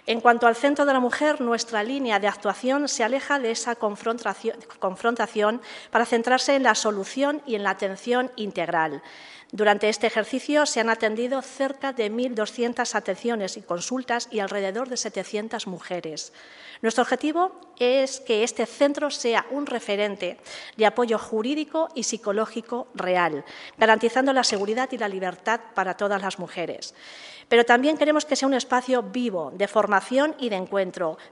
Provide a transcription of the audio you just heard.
En cuanto al Centro de la Mujer, nuestra línea de actuación se aleja de esa confrontación para centrarse en la solución y en la atención integral. Durante este ejercicio se han atendido cerca de 1.200 atenciones y consultas y alrededor de 700 mujeres. Nuestro objetivo es que este centro sea un referente de apoyo jurídico y psicológico real, garantizando la seguridad y la libertad para todas las mujeres. Pero también queremos que sea un espacio vivo, de formación y de encuentro,